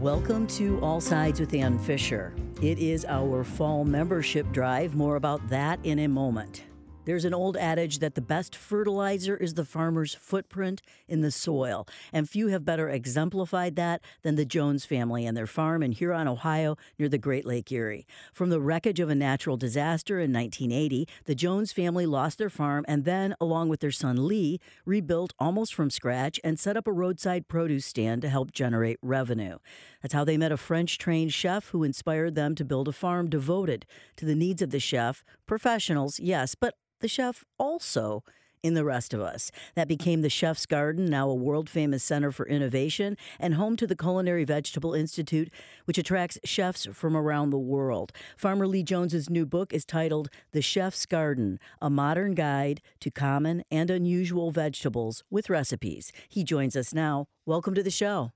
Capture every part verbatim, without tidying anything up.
Welcome to All Sides with Ann Fisher. It is our fall membership drive. More about that in a moment. There's an old adage that the best fertilizer is the farmer's footprint in the soil, and few have better exemplified that than the Jones family and their farm in Huron, Ohio, near the Great Lake Erie. From the wreckage of a natural disaster in nineteen eighty, the Jones family lost their farm and then, along with their son Lee, rebuilt almost from scratch and set up a roadside produce stand to help generate revenue. That's how they met a French-trained chef who inspired them to build a farm devoted to the needs of the chef, professionals, yes, but the chef also in the rest of us. That became the Chef's Garden, now a world-famous center for innovation and home to the Culinary Vegetable Institute, which attracts chefs from around the world. Farmer Lee Jones's new book is titled The Chef's Garden, A Modern Guide to Common and Unusual Vegetables with Recipes. He joins us now. Welcome to the show.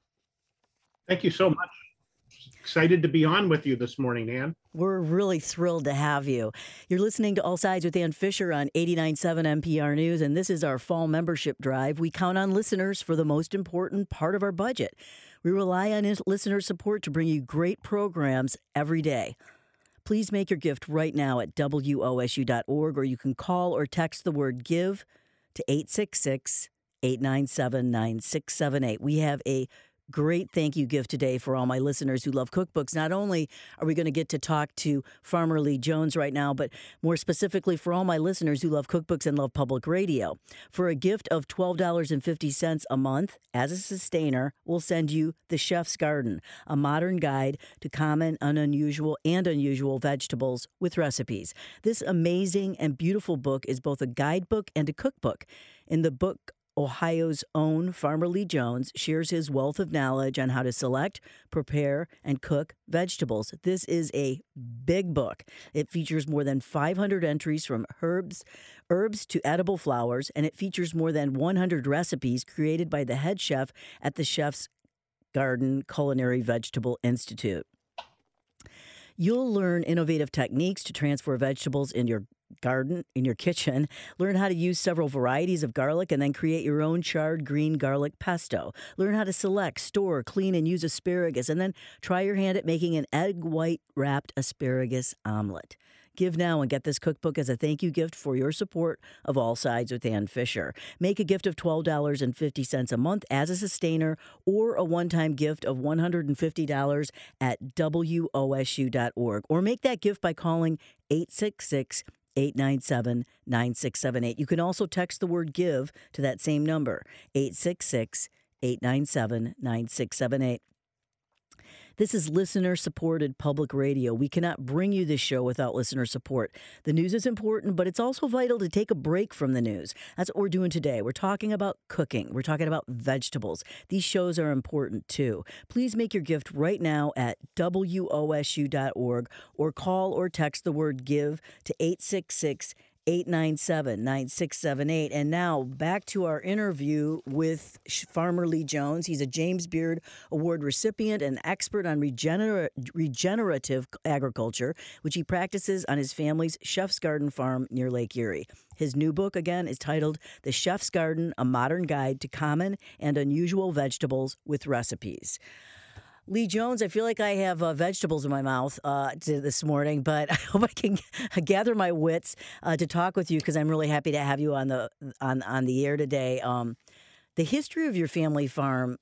Thank you so much. Excited to be on with you this morning, Ann. We're really thrilled to have you. You're listening to All Sides with Ann Fisher on eighty-nine point seven N P R News, and this is our fall membership drive. We count on listeners for the most important part of our budget. We rely on listener support to bring you great programs every day. Please make your gift right now at W O S U dot org, or you can call or text the word GIVE to eight six six, eight nine seven, nine six seven eight. We have a great thank you gift today for all my listeners who love cookbooks. Not only are we going to get to talk to Farmer Lee Jones right now, but more specifically for all my listeners who love cookbooks and love public radio. For a gift of twelve dollars and fifty cents a month, as a sustainer, we'll send you The Chef's Garden, a modern guide to common and unusual and unusual vegetables with recipes. This amazing and beautiful book is both a guidebook and a cookbook. In the book, Ohio's own Farmer Lee Jones shares his wealth of knowledge on how to select, prepare, and cook vegetables. This is a big book. It features more than five hundred entries from herbs, herbs to edible flowers, and it features more than one hundred recipes created by the head chef at the Chef's Garden Culinary Vegetable Institute. You'll learn innovative techniques to transfer vegetables in your garden, in your kitchen, learn how to use several varieties of garlic, and then create your own charred green garlic pesto. Learn how to select, store, clean, and use asparagus, and then try your hand at making an egg white wrapped asparagus omelet. Give now and get this cookbook as a thank you gift for your support of All Sides with Ann Fisher. Make a gift of twelve dollars and fifty cents a month as a sustainer, or a one-time gift of one hundred fifty dollars at W O S U dot org. Or make that gift by calling eight six six, eight nine seven, nine six seven eight. You can also text the word GIVE to that same number, eight six six, eight nine seven, nine six seven eight. This is listener-supported public radio. We cannot bring you this show without listener support. The news is important, but it's also vital to take a break from the news. That's what we're doing today. We're talking about cooking. We're talking about vegetables. These shows are important, too. Please make your gift right now at W O S U dot org, or call or text the word GIVE to eight six six, eight nine seven, nine six seven eight. And now back to our interview with Farmer Lee Jones. He's a James Beard Award recipient and expert on regener- regenerative agriculture, which he practices on his family's Chef's Garden farm near Lake Erie. His new book, again, is titled The Chef's Garden, A Modern Guide to Common and Unusual Vegetables with Recipes. Lee Jones, I feel like I have uh, vegetables in my mouth uh, to this morning, but I hope I can gather my wits uh, to talk with you because I'm really happy to have you on the on on the air today. Um, the history of your family farm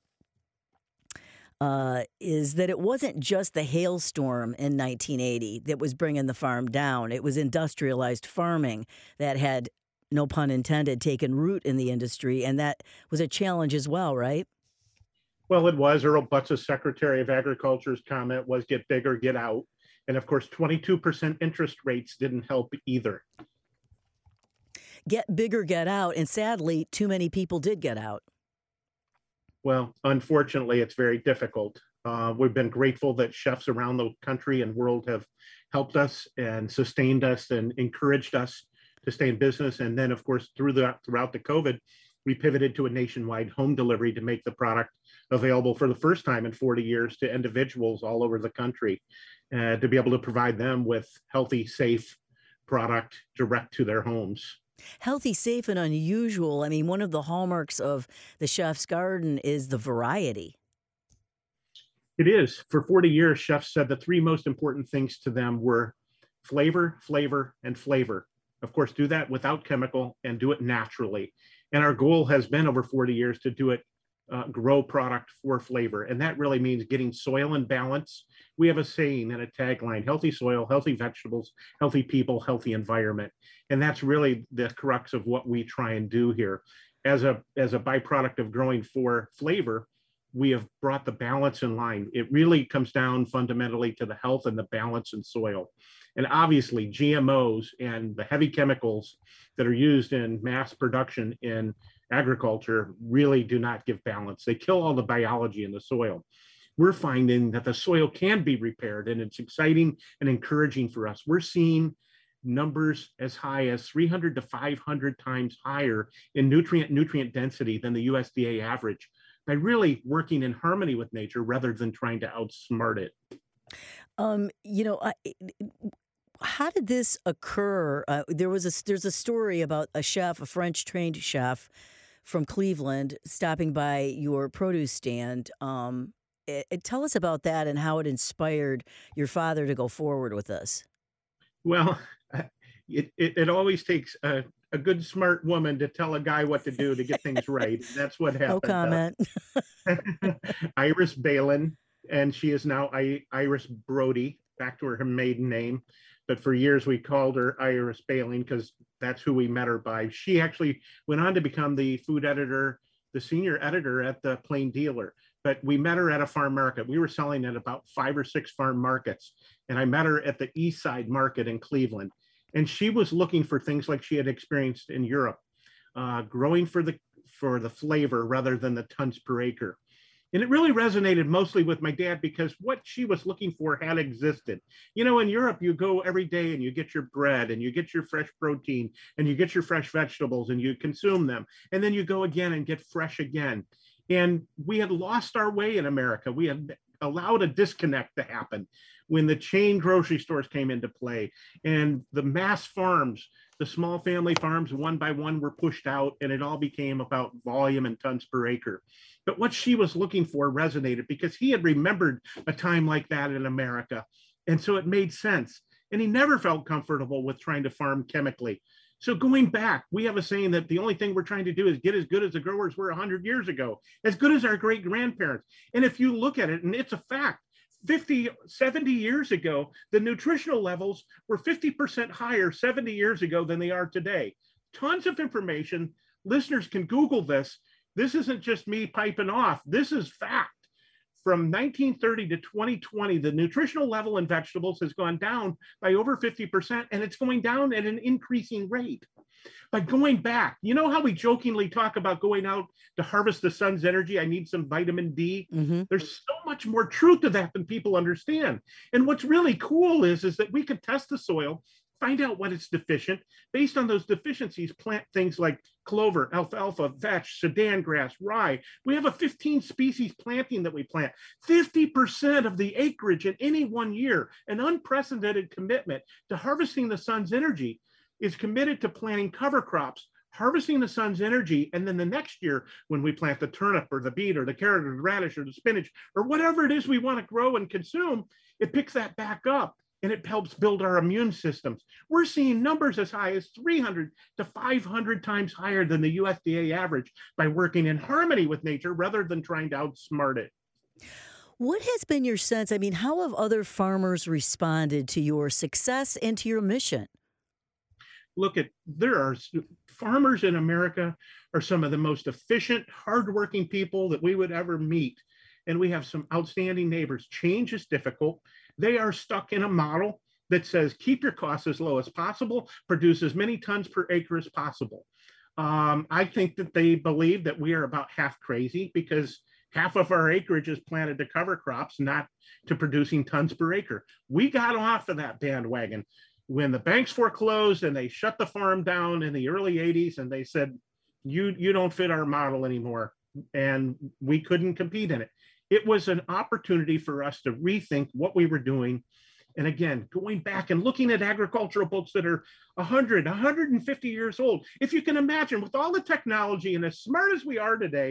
uh, is that it wasn't just the hailstorm in nineteen eighty that was bringing the farm down. It was industrialized farming that had, no pun intended, taken root in the industry, and that was a challenge as well, right? Well, it was. Earl Butz, Secretary of Agriculture's comment was get bigger, get out. And of course, twenty-two percent interest rates didn't help either. Get bigger, get out. And sadly, too many people did get out. Well, unfortunately, it's very difficult. Uh, we've been grateful that chefs around the country and world have helped us and sustained us and encouraged us to stay in business. And then, of course, through the, throughout the COVID, we pivoted to a nationwide home delivery to make the product available for the first time in forty years to individuals all over the country, uh, to be able to provide them with healthy, safe product direct to their homes. Healthy, safe, and unusual. I mean, one of the hallmarks of the Chef's Garden is the variety. It is. For forty years, chefs said the three most important things to them were flavor, flavor, and flavor. Of course, do that without chemical and do it naturally. And our goal has been over forty years to do it, uh, grow product for flavor. And that really means getting soil in balance. We have a saying and a tagline: healthy soil, healthy vegetables, healthy people, healthy environment. And that's really the crux of what we try and do here. As a, as a byproduct of growing for flavor, we have brought the balance in line. It really comes down fundamentally to the health and the balance in soil. And obviously G M Os and the heavy chemicals that are used in mass production in agriculture really do not give balance. They kill all the biology in the soil. We're finding that the soil can be repaired, and it's exciting and encouraging for us. We're seeing numbers as high as three hundred to five hundred times higher in nutrient nutrient density than the U S D A average, by really working in harmony with nature rather than trying to outsmart it. Um, you know, I, how did this occur? Uh, there was a there's a story about a chef, a French trained chef from Cleveland, stopping by your produce stand. Um, it, it- tell us about that and how it inspired your father to go forward with this. Well, it, it, it always takes a, a good, smart woman to tell a guy what to do to get things right. That's what No happened. comment. Uh, Iris Balin, and she is now I, Iris Brody, back to her maiden name. But for years we called her Iris Balin because that's who we met her by. She actually went on to become the food editor, the senior editor at the Plain Dealer. But we met her at a farm market. We were selling at about five or six farm markets. And I met her at the East Side Market in Cleveland. And she was looking for things like she had experienced in Europe, uh, growing for the for the flavor rather than the tons per acre. And it really resonated mostly with my dad because what she was looking for had existed. You know, in Europe, you go every day and you get your bread and you get your fresh protein and you get your fresh vegetables and you consume them. And then you go again and get fresh again. And we had lost our way in America. We had allowed a disconnect to happen when the chain grocery stores came into play and the mass farms, the small family farms, one by one were pushed out, and it all became about volume and tons per acre. But what she was looking for resonated because he had remembered a time like that in America. And so it made sense. And he never felt comfortable with trying to farm chemically. So going back, we have a saying that the only thing we're trying to do is get as good as the growers were one hundred years ago, as good as our great grandparents. And if you look at it, and it's a fact, fifty, seventy years ago, the nutritional levels were fifty percent higher seventy years ago than they are today. Tons of information. Listeners can Google this. This isn't just me piping off. This is fact. From nineteen thirty to twenty twenty, the nutritional level in vegetables has gone down by over fifty percent, and it's going down at an increasing rate. By going back, you know how we jokingly talk about going out to harvest the sun's energy? I need some vitamin D. Hmm. There's so much more truth to that than people understand. And what's really cool is, is that we can test the soil, find out what it's deficient. Based on those deficiencies, plant things like clover, alfalfa, vetch, Sudan grass, rye. We have a fifteen species planting that we plant. fifty percent of the acreage in any one year, an unprecedented commitment to harvesting the sun's energy, is committed to planting cover crops, harvesting the sun's energy, and then the next year when we plant the turnip or the beet or the carrot or the radish or the spinach or whatever it is we want to grow and consume, it picks that back up and it helps build our immune systems. We're seeing numbers as high as three hundred to five hundred times higher than the U S D A average by working in harmony with nature rather than trying to outsmart it. What has been your sense? I mean, how have other farmers responded to your success and to your mission? Look at, there are farmers in America are some of the most efficient, hardworking people that we would ever meet. And we have some outstanding neighbors. Change is difficult. They are stuck in a model that says keep your costs as low as possible, produce as many tons per acre as possible. Um, I think that they believe that we are about half crazy because half of our acreage is planted to cover crops, not to producing tons per acre. We got off of that bandwagon when the banks foreclosed and they shut the farm down in the early eighties, and they said, you, you don't fit our model anymore. And we couldn't compete in it. It was an opportunity for us to rethink what we were doing. And again, going back and looking at agricultural books that are one hundred, one hundred fifty years old. If you can imagine, with all the technology and as smart as we are today,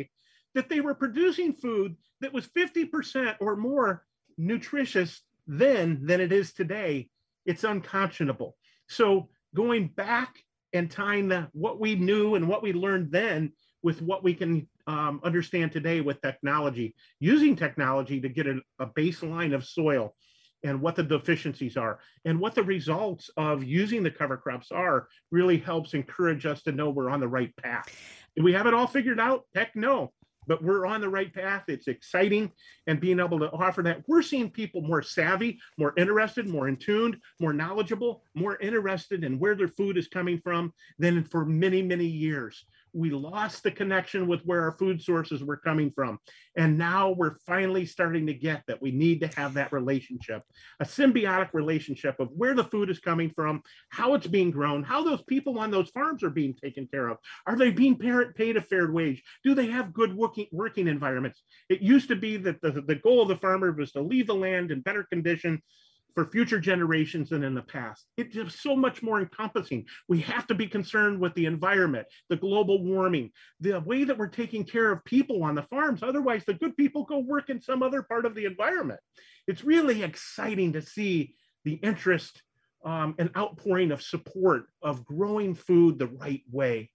that they were producing food that was fifty percent or more nutritious then than it is today. It's unconscionable. So going back and tying the, what we knew and what we learned then with what we can um, understand today with technology, using technology to get a, a baseline of soil and what the deficiencies are and what the results of using the cover crops are really helps encourage us to know we're on the right path. Do we have it all figured out? Heck no, but we're on the right path. It's exciting, and being able to offer that. We're seeing people more savvy, more interested, more in tuned, more knowledgeable, more interested in where their food is coming from than for many, many years. We lost the connection with where our food sources were coming from. And now we're finally starting to get that we need to have that relationship, a symbiotic relationship of where the food is coming from, how it's being grown, how those people on those farms are being taken care of. Are they being paid a fair wage? Do they have good working, working environments? It used to be that the, the goal of the farmer was to leave the land in better condition for future generations than in the past. It's just so much more encompassing. We have to be concerned with the environment, the global warming, the way that we're taking care of people on the farms. Otherwise, the good people go work in some other part of the environment. It's really exciting to see the interest um, and outpouring of support of growing food the right way.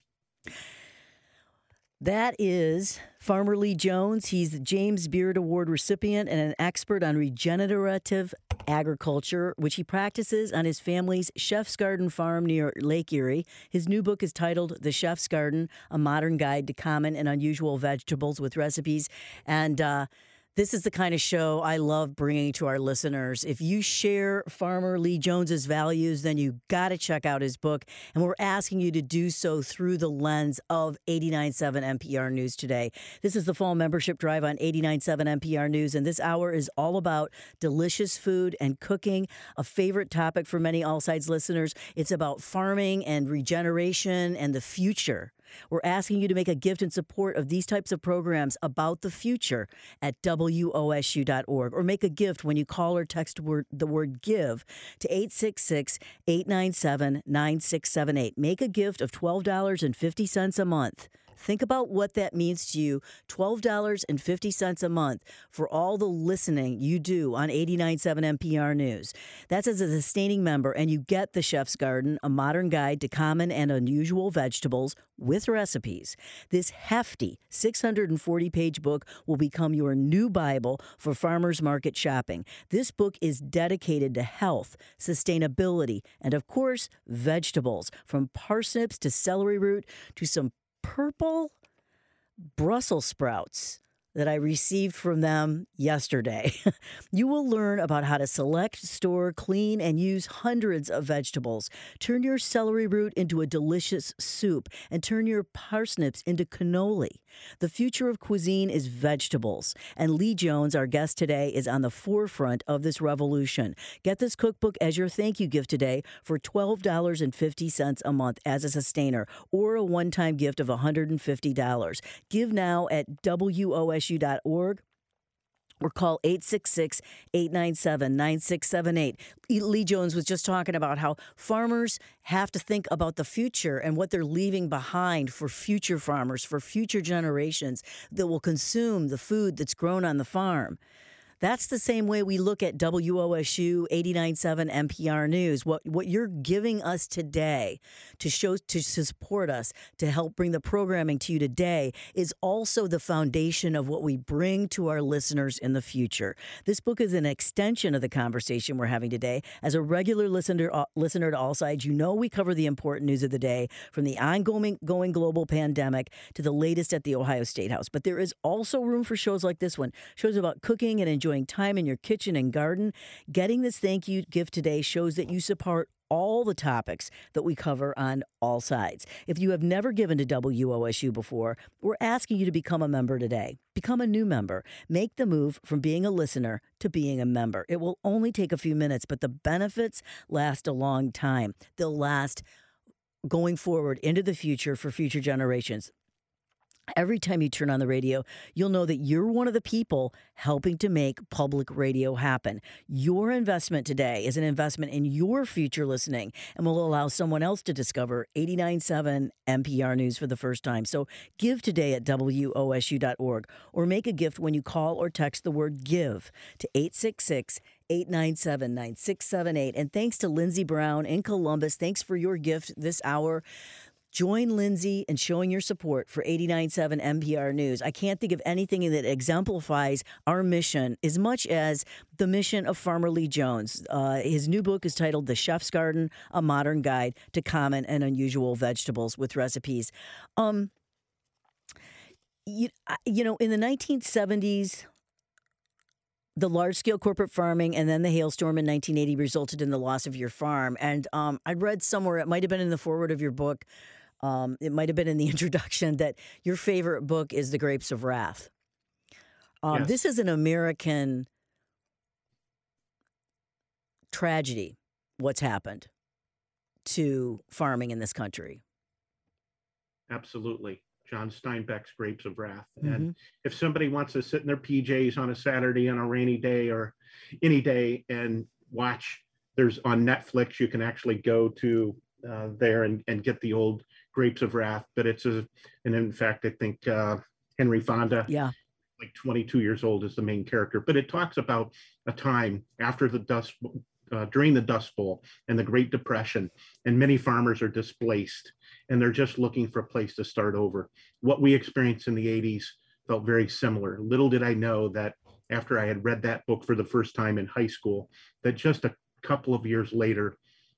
That is Farmer Lee Jones. He's the James Beard Award recipient and an expert on regenerative agriculture, which he practices on his family's Chef's Garden farm near Lake Erie. His new book is titled The Chef's Garden, A Modern Guide to Common and Unusual Vegetables with Recipes. And uh, this is the kind of show I love bringing to our listeners. If you share Farmer Lee Jones's values, then you got to check out his book. And we're asking you to do so through the lens of eighty-nine point seven N P R News Today. This is the fall membership drive on eighty-nine point seven N P R News, and this hour is all about delicious food and cooking, a favorite topic for many All Sides listeners. It's about farming and regeneration and the future. We're asking you to make a gift in support of these types of programs about the future at W O S U dot org, or make a gift when you call or text word, the word GIVE to eight six six, eight nine seven, nine six seven eight. Make a gift of twelve dollars and fifty cents a month. Think about what that means to you, twelve dollars and fifty cents a month for all the listening you do on eighty-nine point seven N P R News. That's as a sustaining member, and you get The Chef's Garden, a modern guide to common and unusual vegetables with recipes. This hefty six hundred forty page book will become your new Bible for farmers market shopping. This book is dedicated to health, sustainability, and of course, vegetables, from parsnips to celery root to some purple Brussels sprouts that I received from them yesterday. You will learn about how to select, store, clean, and use hundreds of vegetables. Turn your celery root into a delicious soup, and turn your parsnips into cannoli. The future of cuisine is vegetables, and Lee Jones, our guest today, is on the forefront of this revolution. Get this cookbook as your thank you gift today for twelve dollars and fifty cents a month as a sustainer, or a one-time gift of one hundred fifty dollars. Give now at W O S U dot org or call eight six six, eight nine seven, nine six seven eight. Lee Jones was just talking about how farmers have to think about the future and what they're leaving behind for future farmers, for future generations that will consume the food that's grown on the farm. That's the same way we look at W O S U eighty-nine point seven N P R News. What what you're giving us today to show to support us, to help bring the programming to you today, is also the foundation of what we bring to our listeners in the future. This book is an extension of the conversation we're having today. As a regular listener uh, listener to All Sides, you know we cover the important news of the day, from the ongoing going global pandemic to the latest at the Ohio State House. But there is also room for shows like this one, shows about cooking and enjoying time in your kitchen and garden. Getting this thank you gift today shows that you support all the topics that we cover on All Sides. If you have never given to W O S U before, we're asking you to become a member today. Become a new member. Make the move from being a listener to being a member. It will only take a few minutes, but the benefits last a long time. They'll last going forward into the future for future generations. Every time you turn on the radio, you'll know that you're one of the people helping to make public radio happen. Your investment today is an investment in your future listening and will allow someone else to discover eighty-nine point seven N P R News for the first time. So give today at W O S U dot org or make a gift when you call or text the word GIVE to eight six six, eight nine seven, nine six seven eight. And thanks to Lindsey Brown in Columbus. Thanks for your gift this hour. Join Lindsey in showing your support for eighty-nine point seven N P R News. I can't think of anything that exemplifies our mission as much as the mission of Farmer Lee Jones. Uh, his new book is titled The Chef's Garden, A Modern Guide to Common and Unusual Vegetables with Recipes. Um, you, you know, in the nineteen seventies, the large-scale corporate farming and then the hailstorm in nineteen eighty resulted in the loss of your farm. And um, I read somewhere, it might have been in the foreword of your book, Um, it might have been in the introduction, that your favorite book is The Grapes of Wrath. Um, Yes. This is an American tragedy, what's happened to farming in this country. Absolutely. John Steinbeck's Grapes of Wrath. Mhm. And if somebody wants to sit in their P Js on a Saturday on a rainy day or any day and watch, there's on Netflix, you can actually go to uh, there and, and get the old Grapes of Wrath. But it's a, and in fact, I think uh, Henry Fonda, Yeah. like twenty-two years old, is the main character. But it talks about a time after the Dust, uh, during the Dust Bowl and the Great Depression, and many farmers are displaced and they're just looking for a place to start over. What we experienced in the eighties felt very similar. Little did I know that after I had read that book for the first time in high school, that just a couple of years later,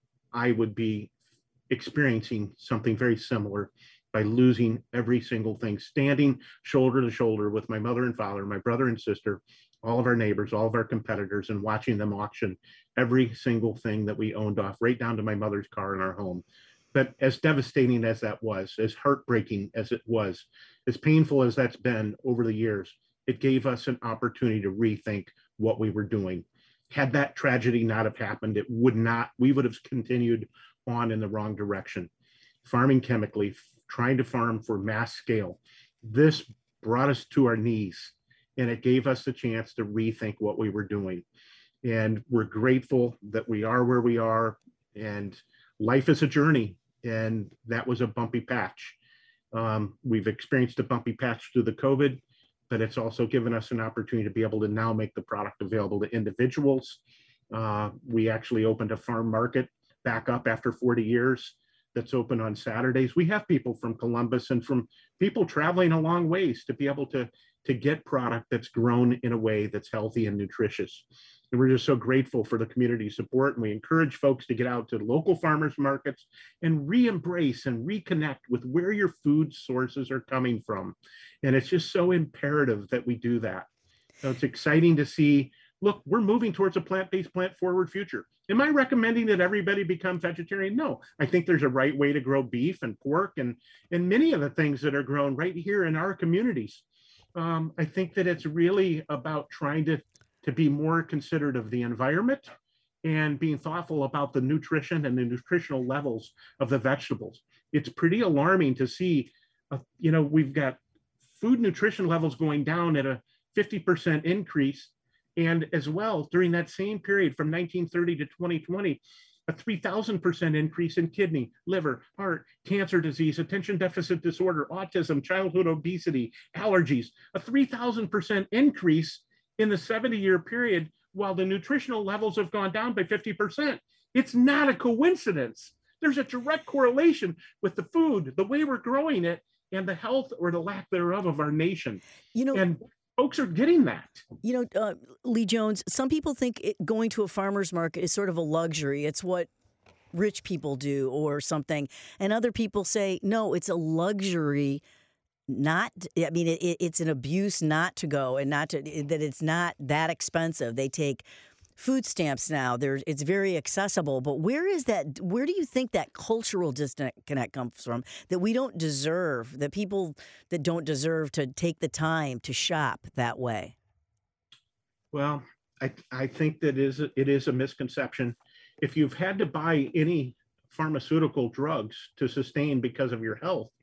I would be experiencing something very similar by losing every single thing, standing shoulder to shoulder with my mother and father, my brother and sister, all of our neighbors, all of our competitors, and watching them auction every single thing that we owned off, right down to my mother's car in our home. But as devastating as that was, as heartbreaking as it was, as painful as that's been over the years, it gave us an opportunity to rethink what we were doing. Had that tragedy not have happened, it would not, we would have continued on in the wrong direction. Farming chemically, trying to farm for mass scale. This brought us to our knees, and it gave us the chance to rethink what we were doing. And we're grateful that we are where we are, and life is a journey, and that was a bumpy patch. Um, we've experienced a bumpy patch through the COVID, but it's also given us an opportunity to be able to now make the product available to individuals. Uh, we actually opened a farm market back up after forty years that's open on Saturdays. We have people from Columbus and from people traveling a long ways to be able to, to get product that's grown in a way that's healthy and nutritious. And we're just so grateful for the community support. And we encourage folks to get out to local farmers markets and re-embrace and reconnect with where your food sources are coming from. And it's just so imperative that we do that. So it's exciting to see, look, we're moving towards a plant-based, plant-forward future. Am I recommending that everybody become vegetarian? No, I think there's a right way to grow beef and pork and, and many of the things that are grown right here in our communities. Um, I think that it's really about trying to, to be more considerate of the environment and being thoughtful about the nutrition and the nutritional levels of the vegetables. It's pretty alarming to see, uh, you know, we've got food nutrition levels going down at a fifty percent increase. And as well, during that same period from nineteen thirty to twenty twenty, a three thousand percent increase in kidney, liver, heart, cancer disease, attention deficit disorder, autism, childhood obesity, allergies, a three thousand percent increase in the seventy-year period, while the nutritional levels have gone down by fifty percent. It's not a coincidence. There's a direct correlation with the food, the way we're growing it, and the health or the lack thereof of our nation. You know, and folks are getting that. You know, uh, Lee Jones, some people think it, going to a farmer's market is sort of a luxury. It's what rich people do or something. And other people say, no, it's a luxury not, I mean, it, it's an abuse not to go and not to, that it's not that expensive. They take food stamps now. There's, it's very accessible. But where is that, where do you think that cultural disconnect comes from, that we don't deserve, that people that don't deserve to take the time to shop that way? Well, I, I think that is it is a misconception. If you've had to buy any pharmaceutical drugs to sustain because of your health,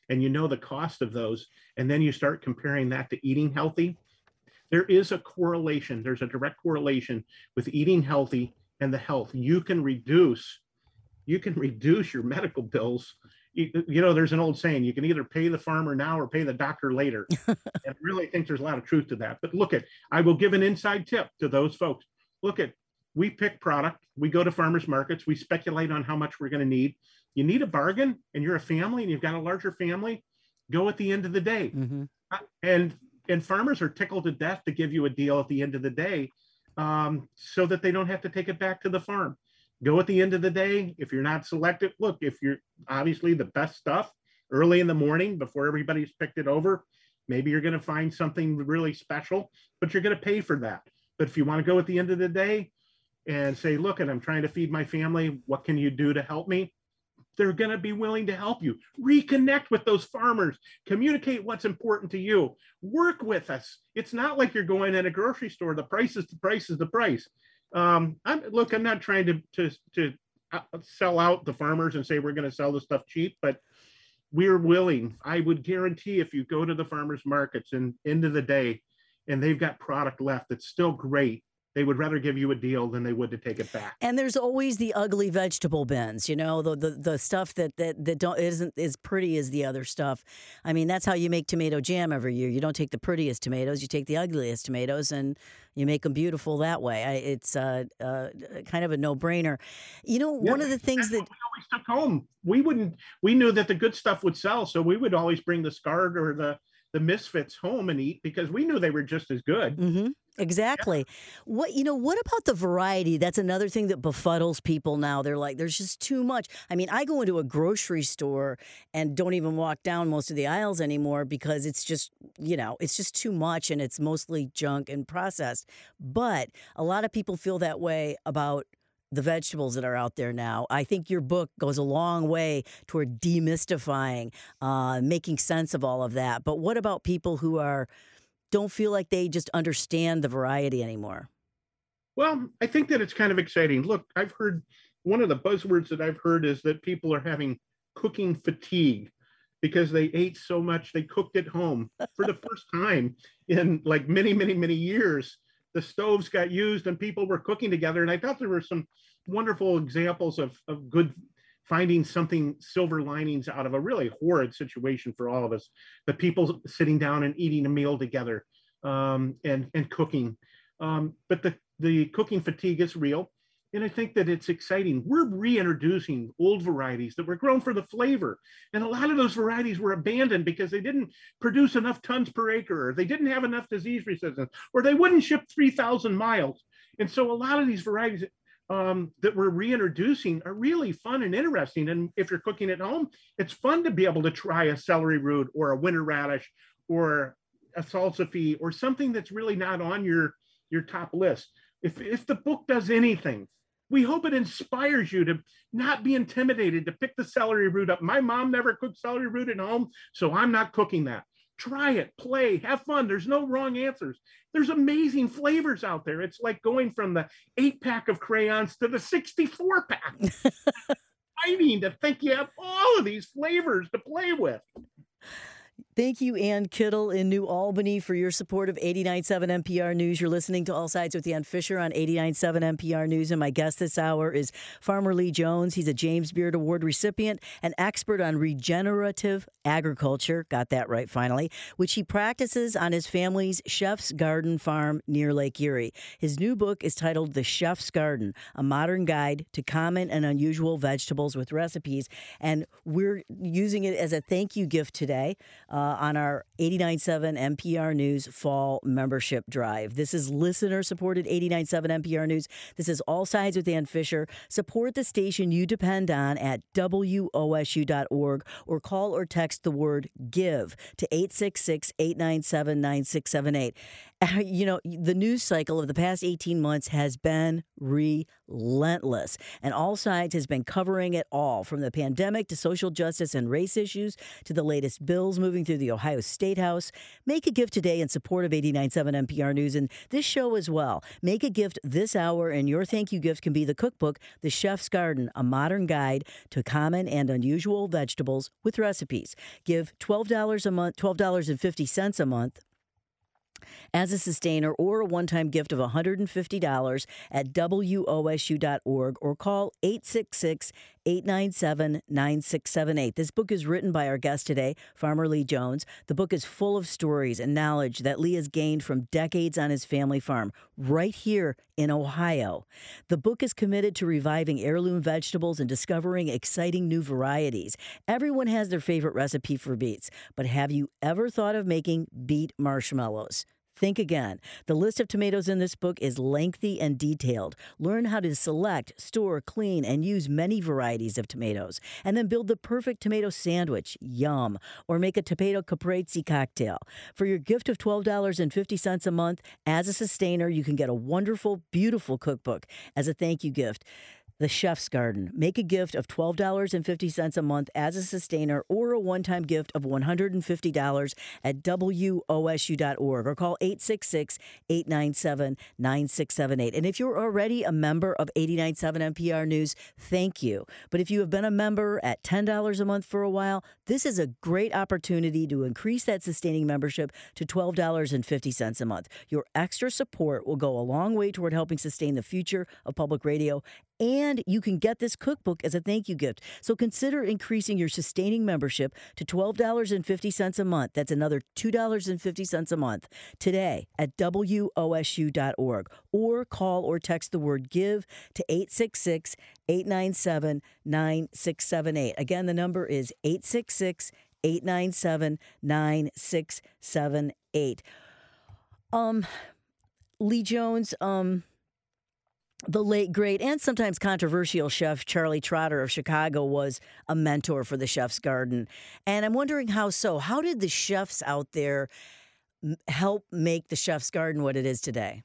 and you know the cost of those, and then you start comparing that to eating healthy, there is a correlation. There's a direct correlation with eating healthy and the health. You can reduce, you can reduce your medical bills. You, you know, there's an old saying, you can either pay the farmer now or pay the doctor later. And I really think there's a lot of truth to that. But look at, I will give an inside tip to those folks. Look at, we pick product, we go to farmers markets, we speculate on how much we're going to need. You need a bargain and you're a family and you've got a larger family, go at the end of the day. Mm-hmm. And and farmers are tickled to death to give you a deal at the end of the day, um, so that they don't have to take it back to the farm. Go at the end of the day. If you're not selected, look, if you're obviously the best stuff early in the morning before everybody's picked it over, maybe you're going to find something really special, but you're going to pay for that. But if you want to go at the end of the day and say, look, and I'm trying to feed my family, what can you do to help me? They're going to be willing to help you. Reconnect with those farmers. Communicate what's important to you. Work with us. It's not like you're going in a grocery store. The price is the price is the price. Um, I'm, look, I'm not trying to, to, to sell out the farmers and say we're going to sell the stuff cheap, but we're willing. I would guarantee if you go to the farmers markets and end of the day, and they've got product left that's still great, they would rather give you a deal than they would to take it back. And there's always the ugly vegetable bins, you know, the the, the stuff that, that that don't isn't as pretty as the other stuff. I mean, that's how you make tomato jam every year. You don't take the prettiest tomatoes, you take the ugliest tomatoes, and you make them beautiful that way. I, it's uh, uh, kind of a no-brainer. You know, yeah, one of the things that we always took home, we wouldn't. We knew that the good stuff would sell, so we would always bring the Scard or the the Misfits home and eat because we knew they were just as good. Mm-hmm. Exactly. Yeah. What you know, what about the variety? That's another thing that befuddles people now. They're like, there's just too much. I mean, I go into a grocery store and don't even walk down most of the aisles anymore because it's just, you know, it's just too much and it's mostly junk and processed. But a lot of people feel that way about the vegetables that are out there now. I think your book goes a long way toward demystifying, uh, making sense of all of that. But what about people who are don't feel like they just understand the variety anymore? Well, I think that it's kind of exciting. Look, I've heard one of the buzzwords that I've heard is that people are having cooking fatigue because they ate so much, they cooked at home for the first time in like many, many, many years. The stoves got used and people were cooking together. And I thought there were some wonderful examples of, of good finding something, silver linings out of a really horrid situation for all of us, but people sitting down and eating a meal together, um, and, and cooking. Um, but the, the cooking fatigue is real. And I think that it's exciting. We're reintroducing old varieties that were grown for the flavor. And a lot of those varieties were abandoned because they didn't produce enough tons per acre, or they didn't have enough disease resistance, or they wouldn't ship three thousand miles. And so a lot of these varieties um, that we're reintroducing are really fun and interesting. And if you're cooking at home, it's fun to be able to try a celery root or a winter radish or a salsify or something that's really not on your, your top list. If, if the book does anything, we hope it inspires you to not be intimidated to pick the celery root up. My mom never cooked celery root at home, so I'm not cooking that. Try it, play, have fun. There's no wrong answers. There's amazing flavors out there. It's like going from the eight pack of crayons to the sixty-four pack. Exciting to think you have all of these flavors to play with. Thank you, Ann Kittle in New Albany, for your support of eighty-nine point seven N P R News. You're listening to All Sides with Ann Fisher on eighty-nine point seven N P R News, and my guest this hour is Farmer Lee Jones. He's a James Beard Award recipient, an expert on regenerative agriculture, got that right finally, which he practices on his family's Chef's Garden farm near Lake Erie. His new book is titled The Chef's Garden, a modern guide to common and unusual vegetables with recipes, and we're using it as a thank you gift today. Uh, Uh, on our eighty-nine point seven N P R News Fall Membership Drive. This is listener-supported eighty-nine point seven N P R News. This is All Sides with Ann Fisher. Support the station you depend on at W O S U dot org or call or text the word GIVE to eight six six, eight nine seven, nine six seven eight. You know, the news cycle of the past eighteen months has been relentless, and All Sides has been covering it all, from the pandemic to social justice and race issues to the latest bills moving through through the Ohio State House. Make a gift today in support of eighty-nine point seven N P R News and this show as well. Make a gift this hour, and your thank you gift can be the cookbook, The Chef's Garden, a modern guide to common and unusual vegetables with recipes. Give twelve dollars a month, twelve dollars and fifty cents a month as a sustainer, or a one-time gift of one hundred fifty dollars at W O S U dot org, or call eight six six, eight nine seven, nine six seven eight. This book is written by our guest today, Farmer Lee Jones. The book is full of stories and knowledge that Lee has gained from decades on his family farm right here in Ohio. The book is committed to reviving heirloom vegetables and discovering exciting new varieties. Everyone has their favorite recipe for beets, but have you ever thought of making beet marshmallows? Think again. The list of tomatoes in this book is lengthy and detailed. Learn how to select, store, clean, and use many varieties of tomatoes. And then build the perfect tomato sandwich. Yum. Or make a tomato caprese cocktail. For your gift of twelve dollars and fifty cents a month, as a sustainer, you can get a wonderful, beautiful cookbook as a thank you gift. The Chef's Garden. Make a gift of twelve dollars and fifty cents a month as a sustainer, or a one-time gift of one hundred fifty dollars at W O S U dot org, or call eight six six, eight nine seven, nine six seven eight. And if you're already a member of eighty-nine point seven N P R News, thank you. But if you have been a member at ten dollars a month for a while, this is a great opportunity to increase that sustaining membership to twelve dollars and fifty cents a month. Your extra support will go a long way toward helping sustain the future of public radio, and you can get this cookbook as a thank you gift. So consider increasing your sustaining membership to twelve dollars and fifty cents a month. That's another two dollars and fifty cents a month today at W O S U dot org, or call or text the word GIVE to eight six six, eight nine seven, nine six seven eight. Again, the number is eight six six, eight nine seven, nine six seven eight. Um, Lee Jones, um... the late, great, and sometimes controversial chef Charlie Trotter of Chicago was a mentor for the Chef's Garden. And I'm wondering how so. How did the chefs out there help make the Chef's Garden what it is today?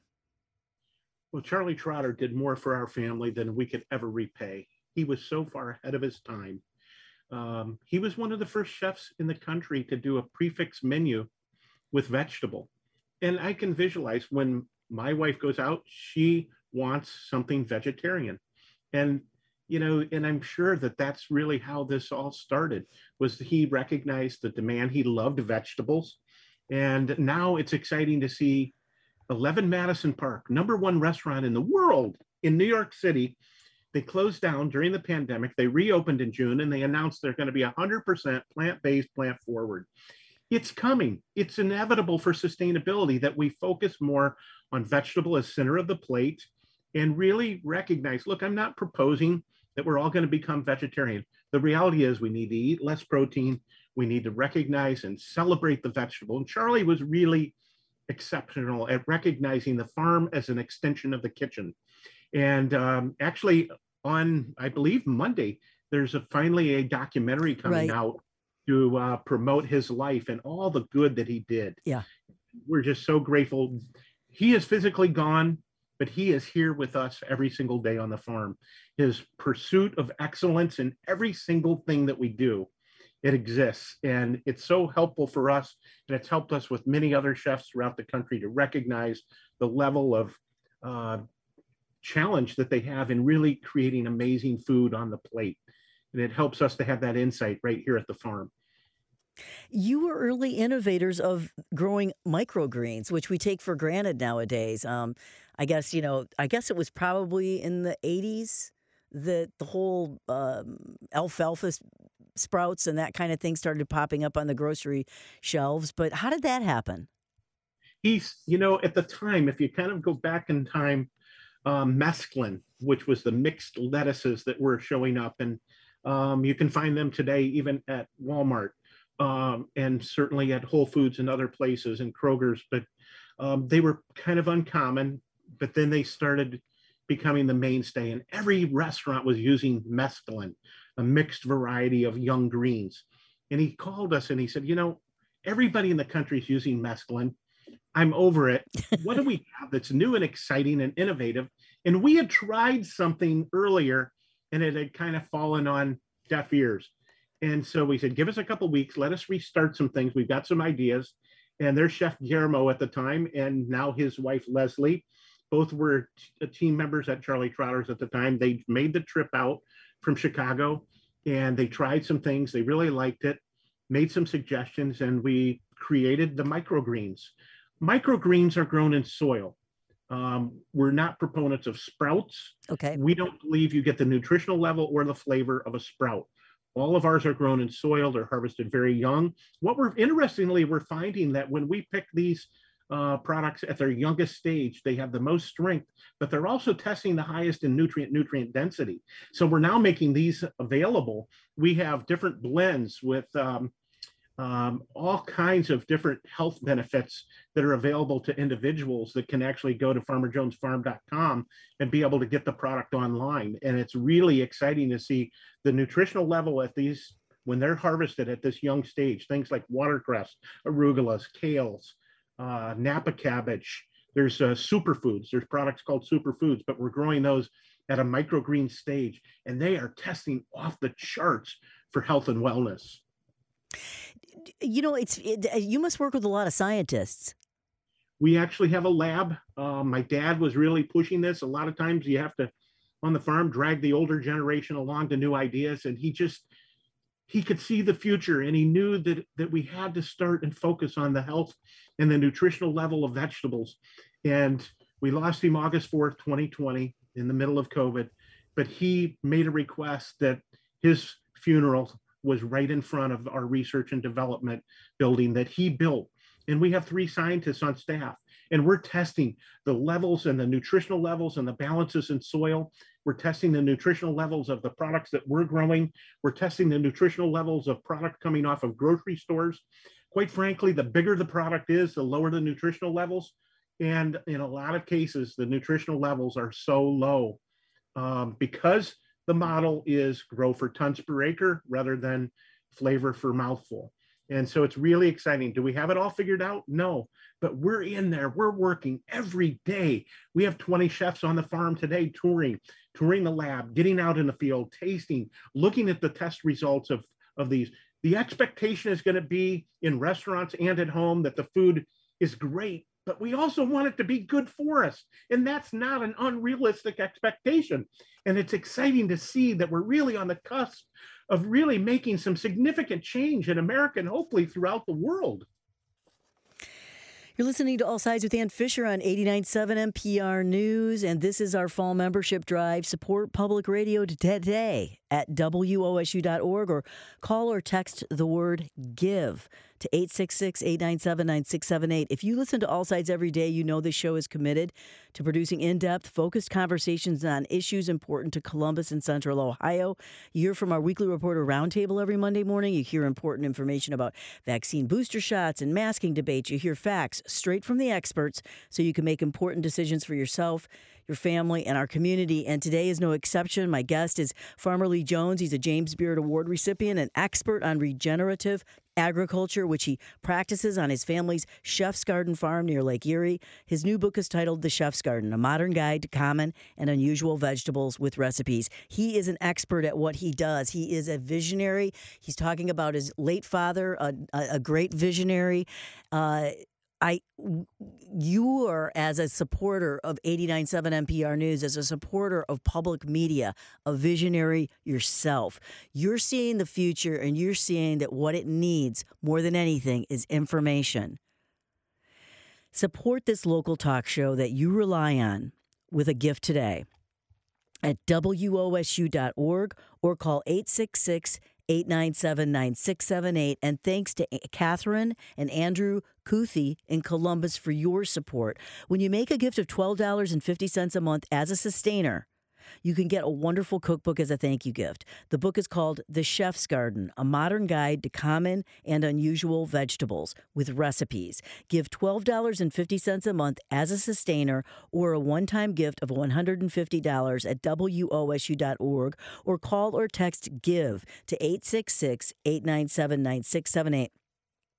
Well, Charlie Trotter did more for our family than we could ever repay. He was so far ahead of his time. Um, he was one of the first chefs in the country to do a prefix menu with vegetable. And I can visualize when my wife goes out, she wants something vegetarian. And, you know, and I'm sure that that's really how this all started, was he recognized the demand. He loved vegetables. And now it's exciting to see eleven Madison Park, number one restaurant in the world in New York City. They closed down during the pandemic. They reopened in June, and they announced they're going to be one hundred percent plant-based, plant-forward. It's coming. It's inevitable for sustainability that we focus more on vegetable as center of the plate and really recognize, look, I'm not proposing that we're all going to become vegetarian. The reality is we need to eat less protein. We need to recognize and celebrate the vegetable. And Charlie was really exceptional at recognizing the farm as an extension of the kitchen. And um, actually on, I believe, Monday, there's a, finally a documentary coming Right. out to uh, promote his life and all the good that he did. Yeah. We're just so grateful. He is physically gone, but he is here with us every single day on the farm. His pursuit of excellence in every single thing that we do, it exists. And it's so helpful for us. And it's helped us with many other chefs throughout the country to recognize the level of uh, challenge that they have in really creating amazing food on the plate. And it helps us to have that insight right here at the farm. You were early innovators of growing microgreens, which we take for granted nowadays. Um, I guess, you know, I guess it was probably in the eighties that the whole um, alfalfa s- sprouts and that kind of thing started popping up on the grocery shelves. But how did that happen? He's, you know, at the time, if you kind of go back in time, um, mesclun, which was the mixed lettuces that were showing up, and um, you can find them today even at Walmart. Um, and certainly at Whole Foods and other places and Kroger's, but um, they were kind of uncommon, but then they started becoming the mainstay, and every restaurant was using mesclun, a mixed variety of young greens. And he called us and he said, you know, everybody in the country is using mesclun. I'm over it. What do we have that's new and exciting and innovative? And we had tried something earlier and it had kind of fallen on deaf ears. And so we said, give us a couple of weeks, let us restart some things. We've got some ideas. And there's Chef Guillermo at the time, and now his wife, Leslie. Both were t- team members at Charlie Trotter's at the time. They made the trip out from Chicago, and they tried some things. They really liked it, made some suggestions, and we created the microgreens. Microgreens are grown in soil. Um, we're not proponents of sprouts. Okay. We don't believe you get the nutritional level or the flavor of a sprout. All of ours are grown in soil. They're harvested very young. What we're interestingly, we're finding that when we pick these uh, products at their youngest stage, they have the most strength, but they're also testing the highest in nutrient nutrient density. So we're now making these available. We have different blends with um, um, all kinds of different health benefits that are available to individuals that can actually go to farmer jones farm dot com and be able to get the product online. And it's really exciting to see the nutritional level at these, when they're harvested at this young stage, things like watercress, arugulas, kales, uh, Napa cabbage. There's uh, superfoods. There's products called superfoods, but we're growing those at a microgreen stage, and they are testing off the charts for health and wellness. You know, it's it, you must work with a lot of scientists. We actually have a lab. Uh, my dad was really pushing this. A lot of times you have to, on the farm, drag the older generation along to new ideas. And he just, he could see the future, and he knew that, that we had to start and focus on the health and the nutritional level of vegetables. And we lost him August fourth, twenty twenty, in the middle of COVID. But he made a request that his funeral was right in front of our research and development building that he built. And we have three scientists on staff, and we're testing the levels and the nutritional levels and the balances in soil. We're testing the nutritional levels of the products that we're growing. We're testing the nutritional levels of product coming off of grocery stores. Quite frankly, the bigger the product is, the lower the nutritional levels. And in a lot of cases, the nutritional levels are so low um, because the model is grow for tons per acre rather than flavor for mouthful. And so it's really exciting. Do we have it all figured out? No, but we're in there. We're working every day. We have twenty chefs on the farm today touring, touring the lab, getting out in the field, tasting, looking at the test results of, of these. The expectation is going to be in restaurants and at home that the food is great, but we also want it to be good for us. And that's not an unrealistic expectation. And it's exciting to see that we're really on the cusp of really making some significant change in America and hopefully throughout the world. You're listening to All Sides with Ann Fisher on eighty-nine point seven N P R News, and this is our fall membership drive. Support public radio today at W O S U dot org, or call or text the word GIVE to eight six six, eight nine seven, nine six seven eight. If you listen to All Sides every day, you know this show is committed to producing in-depth, focused conversations on issues important to Columbus and Central Ohio. You hear from our weekly reporter roundtable every Monday morning. You hear important information about vaccine booster shots and masking debates. You hear facts straight from the experts so you can make important decisions for yourself, your family, and our community. And today is no exception. My guest is Farmer Lee Jones. He's a James Beard Award recipient, an expert on regenerative agriculture, which he practices on his family's Chef's Garden farm near Lake Erie. His new book is titled The Chef's Garden, A Modern Guide to Common and Unusual Vegetables with Recipes. He is an expert at what he does. He is a visionary. He's talking about his late father, a, a great visionary. Uh, I, you are, as a supporter of eighty-nine point seven N P R News, as a supporter of public media, a visionary yourself. You're seeing the future, and you're seeing that what it needs more than anything is information. Support this local talk show that you rely on with a gift today at W O S U dot org, or call eight six six, eight nine seven, nine six seven eight. And thanks to Catherine and Andrew Kuthi in Columbus for your support. When you make a gift of twelve dollars and fifty cents a month as a sustainer, you can get a wonderful cookbook as a thank you gift. The book is called The Chef's Garden, A Modern Guide to Common and Unusual Vegetables with Recipes. Give twelve dollars and fifty cents a month as a sustainer, or a one-time gift of one hundred fifty dollars at W O S U dot org, or call or text GIVE to eight six six, eight nine seven, nine six seven eight.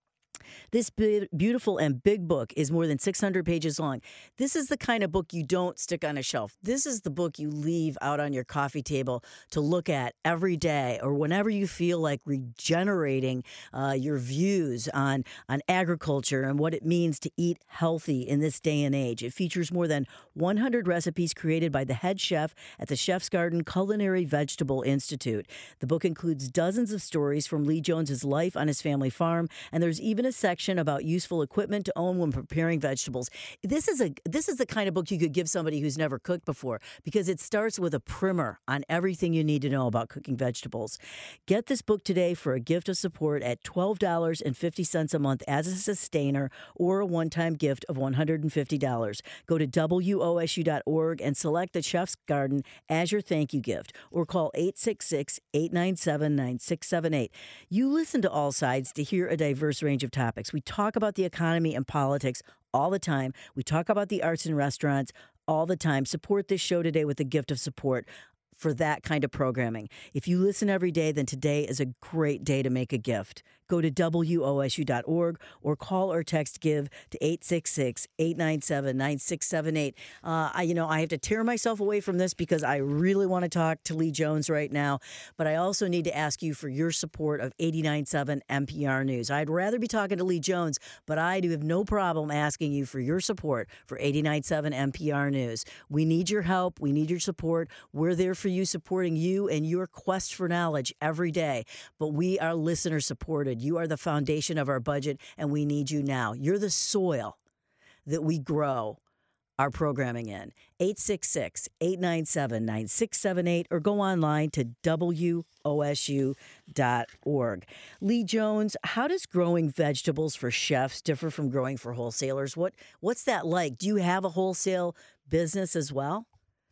This be- beautiful and big book is more than six hundred pages long. This is the kind of book you don't stick on a shelf. This is the book you leave out on your coffee table to look at every day or whenever you feel like regenerating uh, your views on, on agriculture and what it means to eat healthy in this day and age. It features more than one hundred recipes created by the head chef at the Chef's Garden Culinary Vegetable Institute. The book includes dozens of stories from Lee Jones's life on his family farm, and there's even a section about useful equipment to own when preparing vegetables. This is a this is the kind of book you could give somebody who's never cooked before because it starts with a primer on everything you need to know about cooking vegetables. Get this book today for a gift of support at twelve dollars and fifty cents a month as a sustainer or a one-time gift of one hundred fifty dollars. Go to W O S U dot org and select the Chef's Garden as your thank you gift or call eight six six, eight nine seven, nine six seven eight. You listen to All Sides to hear a diverse range of topics. We talk about the economy and politics all the time. We talk about the arts and restaurants all the time. Support this show today with a gift of support for that kind of programming. If you listen every day, then today is a great day to make a gift. Go to W O S U dot org or call or text GIVE to eight six six, eight nine seven, nine six seven eight. Uh, I, you know, I have to tear myself away from this because I really want to talk to Lee Jones right now, but I also need to ask you for your support of eighty-nine point seven N P R News. I'd rather be talking to Lee Jones, but I do have no problem asking you for your support for eighty-nine point seven N P R News. We need your help. We need your support. We're there for you, supporting you and your quest for knowledge every day, but we are listener supported. You are the foundation of our budget, and we need you now. You're the soil that we grow our programming in. eight six six, eight nine seven, nine six seven eight or go online to W O S U dot org. Lee Jones, how does growing vegetables for chefs differ from growing for wholesalers? What What's that like? Do you have a wholesale business as well?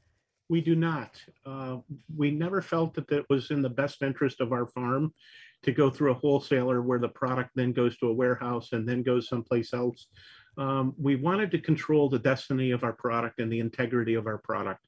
We do not. Uh, we never felt that it was in the best interest of our farm to go through a wholesaler where the product then goes to a warehouse and then goes someplace else. Um, we wanted to control the destiny of our product and the integrity of our product.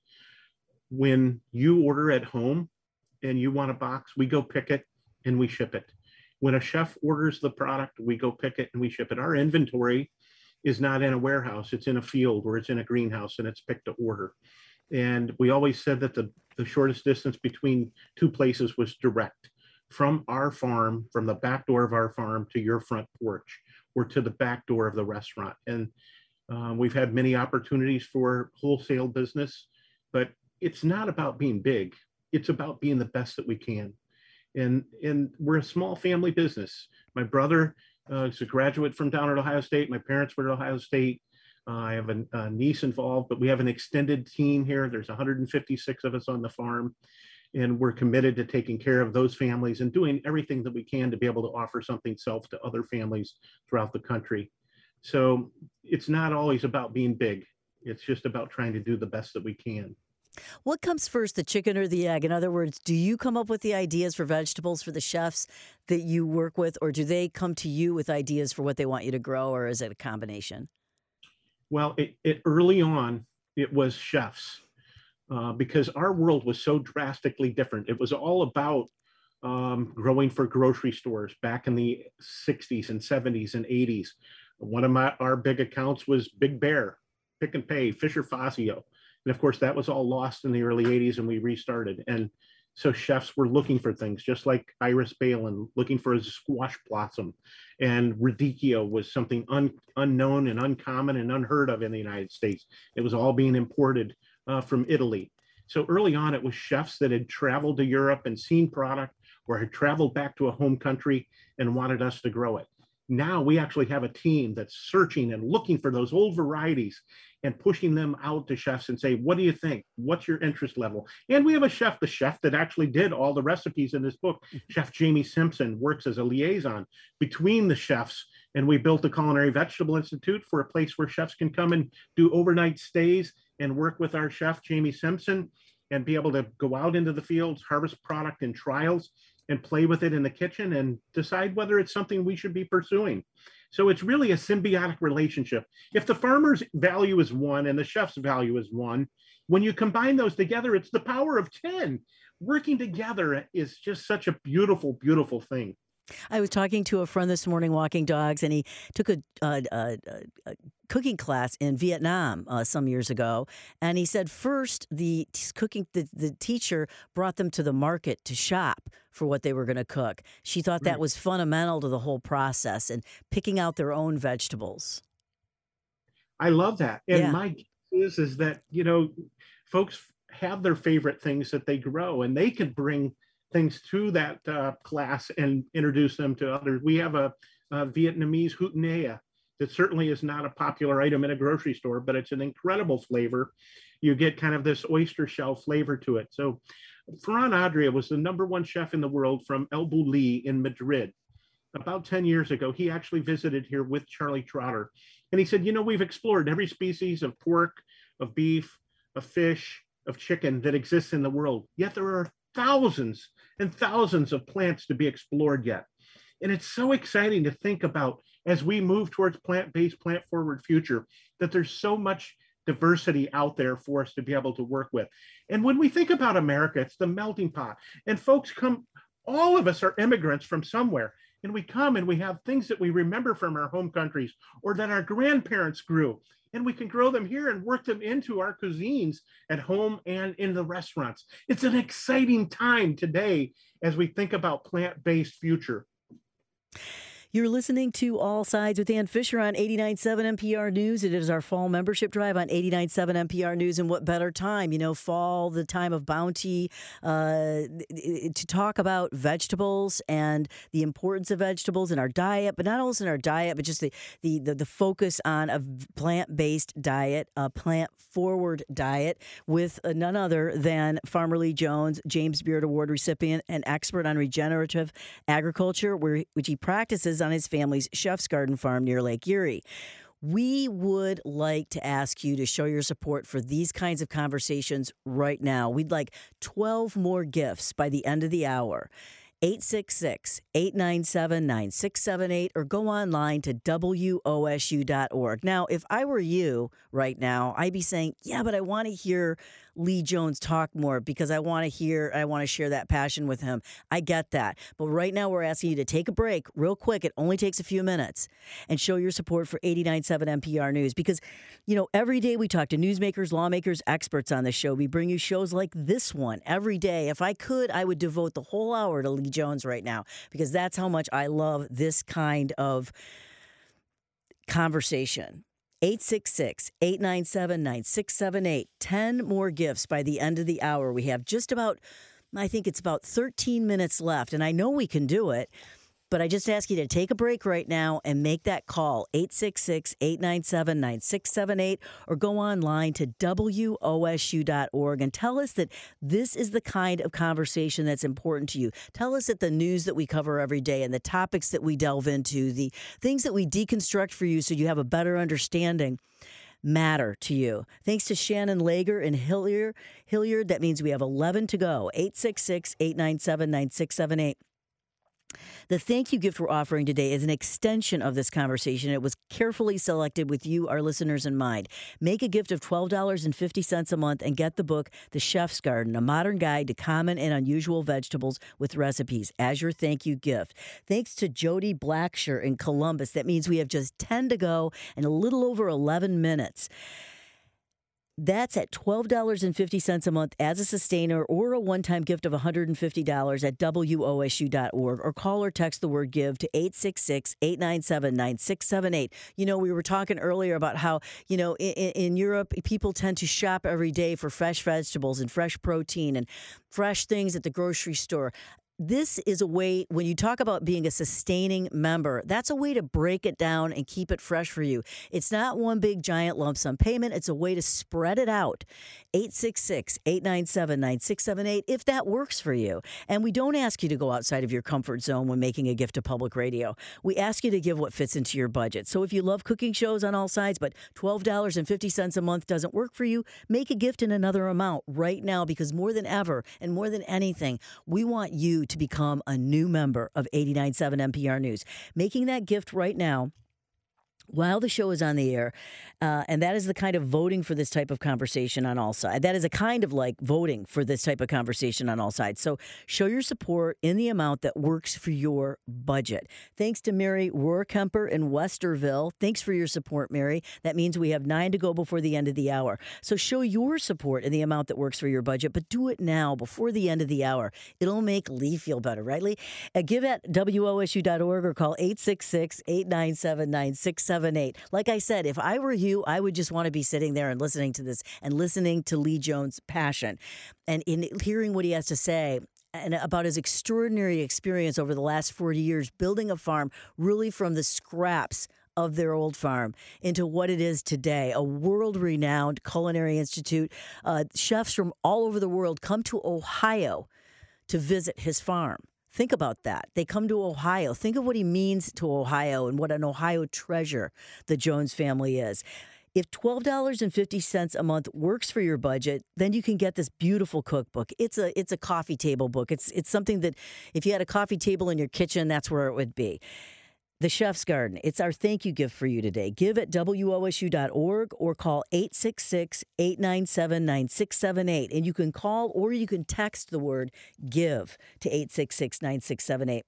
When you order at home and you want a box, we go pick it and we ship it. When a chef orders the product, we go pick it and we ship it. Our inventory is not in a warehouse, it's in a field or it's in a greenhouse and it's picked to order. And we always said that the, the shortest distance between two places was direct, from our farm, from the back door of our farm to your front porch or to the back door of the restaurant. And uh, we've had many opportunities for wholesale business, but it's not about being big. It's about being the best that we can. And, and we're a small family business. My brother uh, is a graduate from down at Ohio State. My parents were at Ohio State. Uh, I have a, a niece involved, but we have an extended team here. There's one hundred fifty-six of us on the farm, and we're committed to taking care of those families and doing everything that we can to be able to offer something self to other families throughout the country. So it's not always about being big. It's just about trying to do the best that we can. What comes first, the chicken or the egg? In other words, do you come up with the ideas for vegetables for the chefs that you work with, or do they come to you with ideas for what they want you to grow, or is it a combination? Well, it, it early on, it was chefs uh, because our world was so drastically different. It was all about um, growing for grocery stores back in the sixties and seventies and eighties. One of my our big accounts was Big Bear, Pick and Pay, Fisher Fazio. And of course, that was all lost in the early eighties and we restarted. And so chefs were looking for things just like Iris Balin, looking for a squash blossom. And radicchio was something un, unknown and uncommon and unheard of in the United States. It was all being imported uh, from Italy. So early on, it was chefs that had traveled to Europe and seen product or had traveled back to a home country and wanted us to grow it. Now we actually have a team that's searching and looking for those old varieties and pushing them out to chefs and say, what do you think? What's your interest level? And we have a chef, the chef that actually did all the recipes in this book, Chef Jamie Simpson, works as a liaison between the chefs. And we built the Culinary Vegetable Institute for a place where chefs can come and do overnight stays and work with our chef, Jamie Simpson, and be able to go out into the fields, harvest product in trials, and play with it in the kitchen and decide whether it's something we should be pursuing. So it's really a symbiotic relationship. If the farmer's value is one and the chef's value is one, when you combine those together, it's the power of ten. Working together is just such a beautiful, beautiful thing. I was talking to a friend this morning walking dogs, and he took a, a, a, a cooking class in Vietnam uh, some years ago. And he said first the cooking the, the teacher brought them to the market to shop for what they were going to cook. She thought that Right. was fundamental to the whole process and picking out their own vegetables. I love that. And Yeah. my guess is, is that, you know, folks have their favorite things that they grow and they can bring things to that uh, class and introduce them to others. We have a, a Vietnamese hút nea that certainly is not a popular item in a grocery store, but it's an incredible flavor. You get kind of this oyster shell flavor to it. So Ferran Adria was the number one chef in the world from El Bulli in Madrid. About ten years ago, he actually visited here with Charlie Trotter. And he said, you know, we've explored every species of pork, of beef, of fish, of chicken that exists in the world. Yet there are thousands and thousands of plants to be explored yet. And it's so exciting to think about as we move towards plant-based, plant-forward future, that there's so much diversity out there for us to be able to work with. And when we think about America, it's the melting pot. And folks come, all of us are immigrants from somewhere. And we come and we have things that we remember from our home countries or that our grandparents grew. And we can grow them here and work them into our cuisines at home and in the restaurants. It's an exciting time today as we think about plant-based future. You're listening to All Sides with Ann Fisher on eighty-nine point seven N P R News. It is our fall membership drive on eighty-nine point seven N P R News. And what better time, you know, fall, the time of bounty, uh, to talk about vegetables and the importance of vegetables in our diet, but not only in our diet, but just the, the, the, the focus on a plant-based diet, a plant-forward diet with none other than Farmer Lee Jones, James Beard Award recipient and expert on regenerative agriculture, where, which he practices on his family's Chef's Garden farm near Lake Erie. We would like to ask you to show your support for these kinds of conversations right now. We'd like twelve more gifts by the end of the hour. eight six six, eight nine seven, nine six seven eight or go online to W O S U dot org. Now, if I were you right now, I'd be saying, yeah, but I want to hear Lee Jones talk more because I want to hear, I want to share that passion with him. I get that. But right now we're asking you to take a break real quick. It only takes a few minutes and show your support for eighty-nine point seven N P R News because, you know, every day we talk to newsmakers, lawmakers, experts on the show. We bring you shows like this one every day. If I could, I would devote the whole hour to Lee Jones right now because that's how much I love this kind of conversation. eight six six, eight nine seven, nine six seven eight. ten more gifts by the end of the hour. We have just about, I think it's about thirteen minutes left, and I know we can do it, but I just ask you to take a break right now and make that call, eight six six, eight nine seven, nine six seven eight, or go online to W O S U dot org and tell us that this is the kind of conversation that's important to you. Tell us that the news that we cover every day and the topics that we delve into, the things that we deconstruct for you so you have a better understanding, matter to you. Thanks to Shannon Lager and Hilliard. Hilliard, that means we have eleven to go, eight six six, eight nine seven, nine six seven eight. The thank you gift we're offering today is an extension of this conversation. It was carefully selected with you, our listeners, in mind. Make a gift of twelve dollars and fifty cents a month and get the book, The Chef's Garden, a modern guide to common and unusual vegetables with recipes as your thank you gift. Thanks to Jody Blacksher in Columbus. That means we have just ten to go and a little over eleven minutes. That's at twelve dollars and fifty cents a month as a sustainer or a one-time gift of one hundred fifty dollars at W O S U dot org or call or text the word give to eight six six, eight nine seven, nine six seven eight. You know, we were talking earlier about how, you know, in, in Europe, people tend to shop every day for fresh vegetables and fresh protein and fresh things at the grocery store. This is a way, when you talk about being a sustaining member, that's a way to break it down and keep it fresh for you. It's not one big giant lump sum payment. It's a way to spread it out. eight six six, eight nine seven, nine six seven eight if that works for you. And we don't ask you to go outside of your comfort zone when making a gift to public radio. We ask you to give what fits into your budget. So if you love cooking shows on all sides, but twelve dollars and fifty cents a month doesn't work for you, make a gift in another amount right now because more than ever and more than anything, we want you to become a new member of eighty-nine point seven N P R News. Making that gift right now while the show is on the air, uh, and that is the kind of voting for this type of conversation on all sides. That is a kind of like voting for this type of conversation on all sides. So show your support in the amount that works for your budget. Thanks to Mary Rohrkemper in Westerville. Thanks for your support, Mary. That means we have nine to go before the end of the hour. So show your support in the amount that works for your budget, but do it now before the end of the hour. It'll make Lee feel better, right, Lee? Uh, give at W O S U dot org or call eight six six, eight nine seven, nine six seven eight. Like I said, if I were you, I would just want to be sitting there and listening to this and listening to Lee Jones' passion and in hearing what he has to say and about his extraordinary experience over the last forty years building a farm really from the scraps of their old farm into what it is today, a world-renowned culinary institute. Uh, chefs from all over the world come to Ohio to visit his farm. Think about that. They come to Ohio. Think of what he means to Ohio and what an Ohio treasure the Jones family is. If twelve dollars and fifty cents a month works for your budget, then you can get this beautiful cookbook. It's a it's a coffee table book. It's it's something that if you had a coffee table in your kitchen, that's where it would be. The Chef's Garden. It's our thank you gift for you today. Give at W O S U dot org or call eight six six, eight nine seven, nine six seven eight. And you can call or you can text the word GIVE to eight six six, nine six seven eight.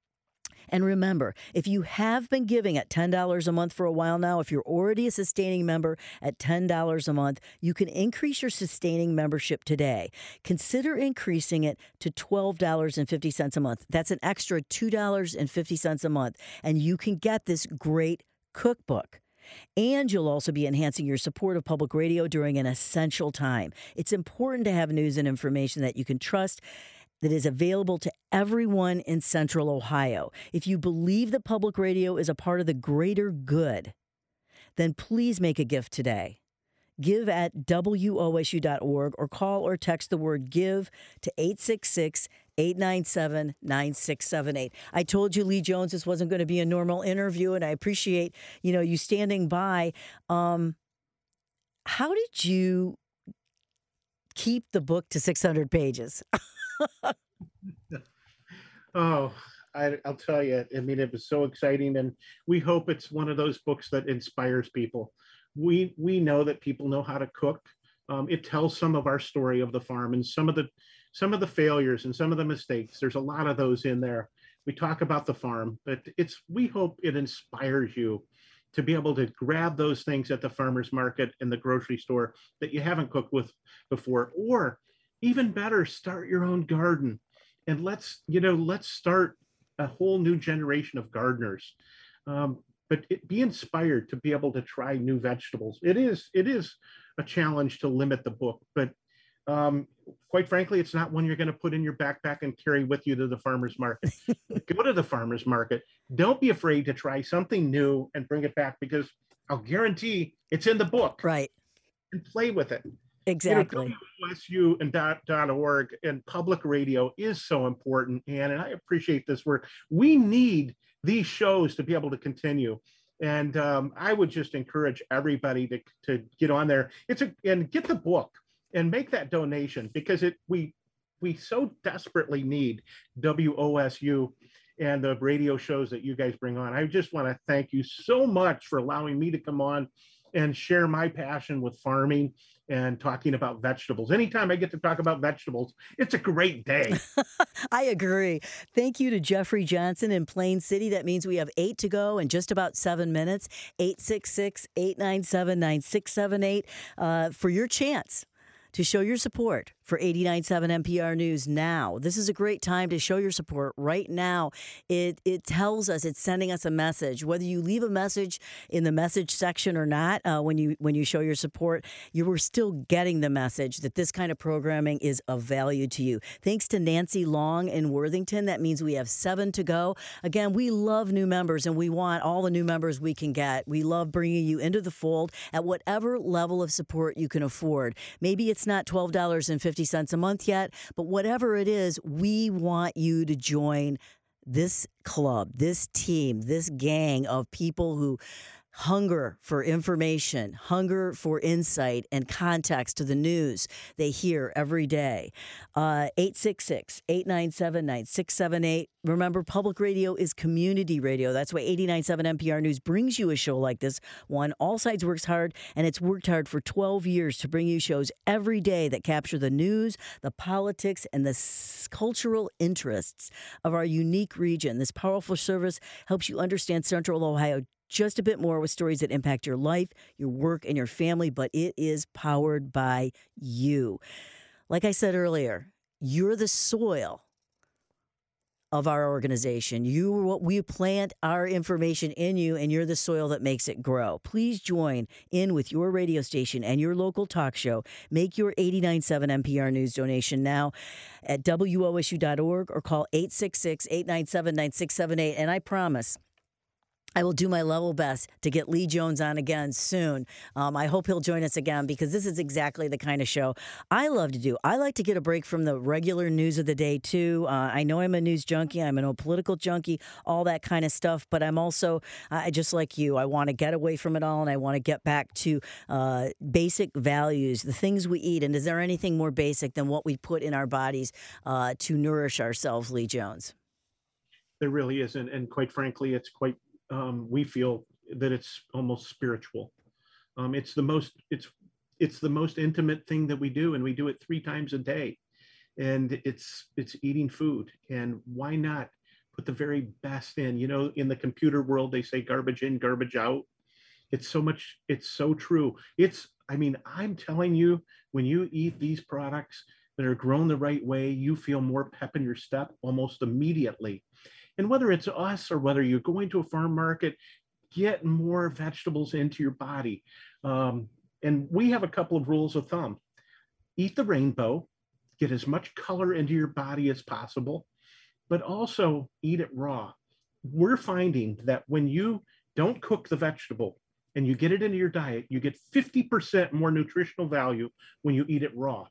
And remember, if you have been giving at ten dollars a month for a while now, if you're already a sustaining member at ten dollars a month, you can increase your sustaining membership today. Consider increasing it to twelve dollars and fifty cents a month. That's an extra two dollars and fifty cents a month, and you can get this great cookbook. And you'll also be enhancing your support of public radio during an essential time. It's important to have news and information that you can trust, that is available to everyone in Central Ohio. If you believe that public radio is a part of the greater good, then please make a gift today. Give at W O S U dot org or call or text the word GIVE to eight six six, eight nine seven, nine six seven eight. I told you, Lee Jones, this wasn't going to be a normal interview, and I appreciate, you know, you standing by. Um, how did you keep the book to six hundred pages? Oh, I, I'll tell you, I mean, it was so exciting, and we hope it's one of those books that inspires people. We we know that people know how to cook. Um, it tells some of our story of the farm and some of the some of the failures and some of the mistakes. There's a lot of those in there. We talk about the farm, but it's we hope it inspires you to be able to grab those things at the farmer's market and the grocery store that you haven't cooked with before, or even better, start your own garden, and let's, you know, let's start a whole new generation of gardeners. Um, but it, be inspired to be able to try new vegetables. It is, it is a challenge to limit the book, but um, quite frankly, it's not one you're going to put in your backpack and carry with you to the farmer's market. Go to the farmer's market. Don't be afraid to try something new and bring it back, because I'll guarantee it's in the book. Right. And play with it. Exactly. You know, W O S U and dot, dot org and public radio is so important. And, and I appreciate this work. We need these shows to be able to continue. And um, I would just encourage everybody to, to get on there. It's a, and get the book and make that donation, because it we we so desperately need W O S U and the radio shows that you guys bring on. I just want to thank you so much for allowing me to come on and share my passion with farming and talking about vegetables. Anytime I get to talk about vegetables, it's a great day. I agree. Thank you to Jeffrey Johnson in Plain City. That means we have eight to go in just about seven minutes. eight six six, eight nine seven, nine six seven eight uh, for your chance to show your support for eighty-nine point seven N P R News now. This is a great time to show your support right now. It it tells us, it's sending us a message. Whether you leave a message in the message section or not, uh, when you when you show your support, you were still getting the message that this kind of programming is of value to you. Thanks to Nancy Long in Worthington. That means we have seven to go. Again, we love new members, and we want all the new members we can get. We love bringing you into the fold at whatever level of support you can afford. Maybe it's not twelve dollars and fifty cents a month yet, but whatever it is, we want you to join this club, this team, this gang of people who hunger for information, hunger for insight and context to the news they hear every day. Uh, eight six six, eight nine seven, nine six seven eight. Remember, public radio is community radio. That's why eighty-nine point seven N P R News brings you a show like this one. All Sides works hard, and it's worked hard for twelve years to bring you shows every day that capture the news, the politics, and the s- cultural interests of our unique region. This powerful service helps you understand Central Ohio just a bit more with stories that impact your life, your work, and your family, but it is powered by you. Like I said earlier, you're the soil of our organization. You are what we plant our information in you, and you're the soil that makes it grow. Please join in with your radio station and your local talk show. Make your eighty-nine point seven N P R News donation now at W O S U dot org or call eight six six, eight nine seven, nine six seven eight. And I promise I will do my level best to get Lee Jones on again soon. Um, I hope he'll join us again because this is exactly the kind of show I love to do. I like to get a break from the regular news of the day, too. Uh, I know I'm a news junkie. I'm a political junkie, all that kind of stuff. But I'm also, I just like you, I want to get away from it all, and I want to get back to uh, basic values, the things we eat. And is there anything more basic than what we put in our bodies uh, to nourish ourselves, Lee Jones? There really isn't. And quite frankly, it's quite Um, we feel that it's almost spiritual. Um, it's the most it's it's the most intimate thing that we do, and we do it three times a day. And it's it's eating food. And why not put the very best in? You know, in the computer world, they say garbage in, garbage out. It's so much. It's so true. It's. I mean, I'm telling you, when you eat these products that are grown the right way, you feel more pep in your step almost immediately. And whether it's us or whether you're going to a farm market, get more vegetables into your body. Um, and we have a couple of rules of thumb. Eat the rainbow, get as much color into your body as possible, but also eat it raw. We're finding that when you don't cook the vegetable and you get it into your diet, you get fifty percent more nutritional value when you eat it raw.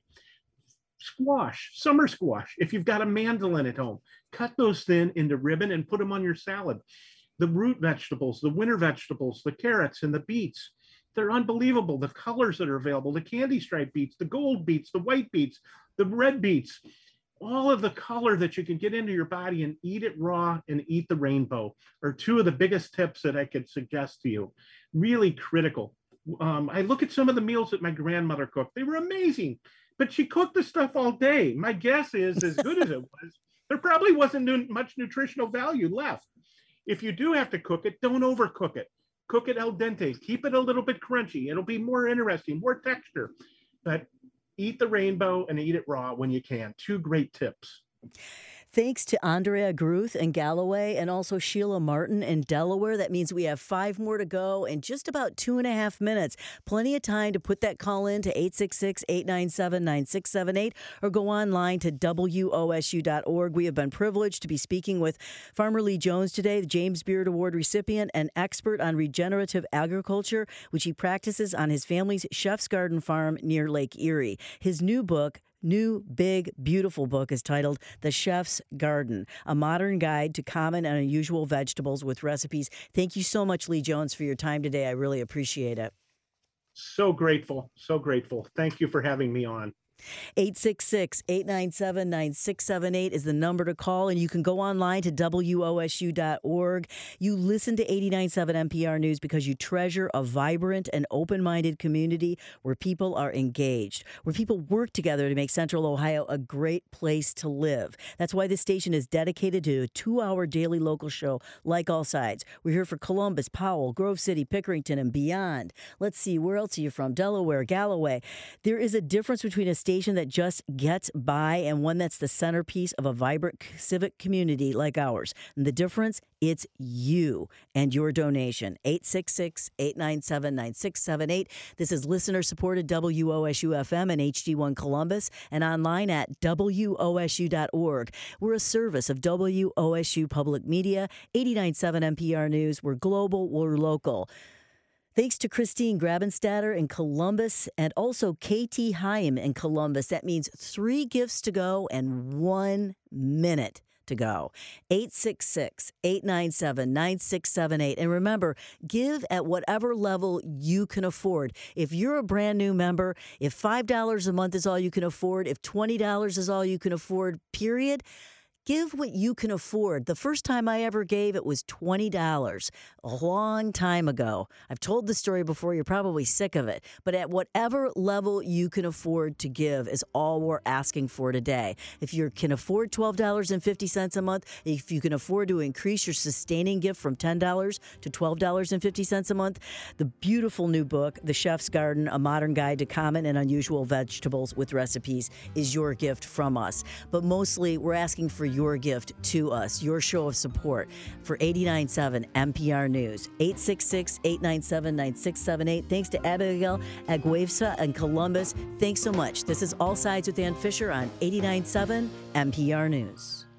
Squash, summer squash. If you've got a mandolin at home, cut those thin into ribbon and put them on your salad. The root vegetables, the winter vegetables, the carrots and the beets, they're unbelievable. The colors that are available, the candy stripe beets, the gold beets, the white beets, the red beets, all of the color that you can get into your body, and eat it raw and eat the rainbow are two of the biggest tips that I could suggest to you. Really critical. Um, I look at some of the meals that my grandmother cooked. They were amazing. But she cooked the stuff all day. My guess is, as good as it was, there probably wasn't much nutritional value left. If you do have to cook it, don't overcook it. Cook it al dente. Keep it a little bit crunchy. It'll be more interesting, more texture. But eat the rainbow and eat it raw when you can. Two great tips. Thanks to Andrea Gruth in Galloway and also Sheila Martin in Delaware. That means we have five more to go in just about two and a half minutes. Plenty of time to put that call in to eight six six, eight nine seven, nine six seven eight or go online to W O S U dot org. We have been privileged to be speaking with Farmer Lee Jones today, the James Beard Award recipient and expert on regenerative agriculture, which he practices on his family's Chef's Garden farm near Lake Erie. His new book, New, big, beautiful book is titled The Chef's Garden, a modern guide to common and unusual vegetables with recipes. Thank you so much, Lee Jones, for your time today. I really appreciate it. So grateful. So grateful. Thank you for having me on. eight six six, eight nine seven, nine six seven eight is the number to call, and you can go online to W O S U dot org. You listen to eighty-nine point seven N P R News because you treasure a vibrant and open-minded community where people are engaged, where people work together to make Central Ohio a great place to live. That's why this station is dedicated to a two-hour daily local show like All Sides. We're here for Columbus, Powell, Grove City, Pickerington, and beyond. Let's see, where else are you from? Delaware, Galloway. There is a difference between a station that just gets by and one that's the centerpiece of a vibrant civic community like ours. And the difference, it's you and your donation. eight six six, eight nine seven, nine six seven eight. This is listener-supported W O S U F M and H D one Columbus and online at W O S U dot org. We're a service of W O S U Public Media, eighty-nine point seven N P R News. We're global, we're local. Thanks to Christine Grabenstatter in Columbus and also K T Heim in Columbus. That means three gifts to go and one minute to go. eight six six, eight nine seven, nine six seven eight. And remember, give at whatever level you can afford. If you're a brand new member, if five dollars a month is all you can afford, if twenty dollars is all you can afford, period, give what you can afford. The first time I ever gave, it was twenty dollars, a long time ago. I've told the story before. You're probably sick of it. But at whatever level you can afford to give is all we're asking for today. If you can afford twelve dollars and fifty cents a month, if you can afford to increase your sustaining gift from ten dollars to twelve dollars and fifty cents a month, the beautiful new book, The Chef's Garden, A Modern Guide to Common and Unusual Vegetables with Recipes, is your gift from us. But mostly, we're asking for your gift to us, your show of support for eighty-nine point seven N P R News. eight six six, eight nine seven, nine six seven eight. Thanks to Abigail Aguevsa in Columbus. Thanks so much. This is All Sides with Ann Fisher on eighty-nine point seven N P R News.